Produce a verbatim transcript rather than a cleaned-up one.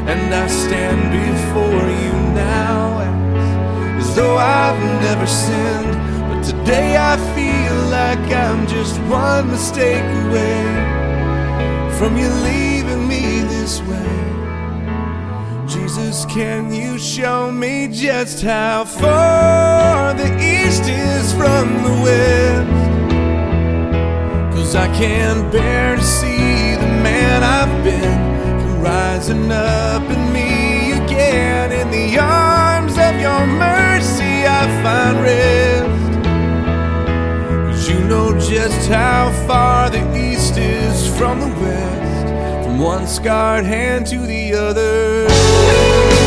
and I stand before you now as, as though I've never sinned. But today I feel like I'm just one mistake away from you leaving me this way. Jesus, can you show me just how far the east is from the west? 'Cause I can't bear to see the man I've been come rising up in me again. In the arms of your mercy I find rest, 'cause you know just how far the east is from the west, from one scarred hand to the other.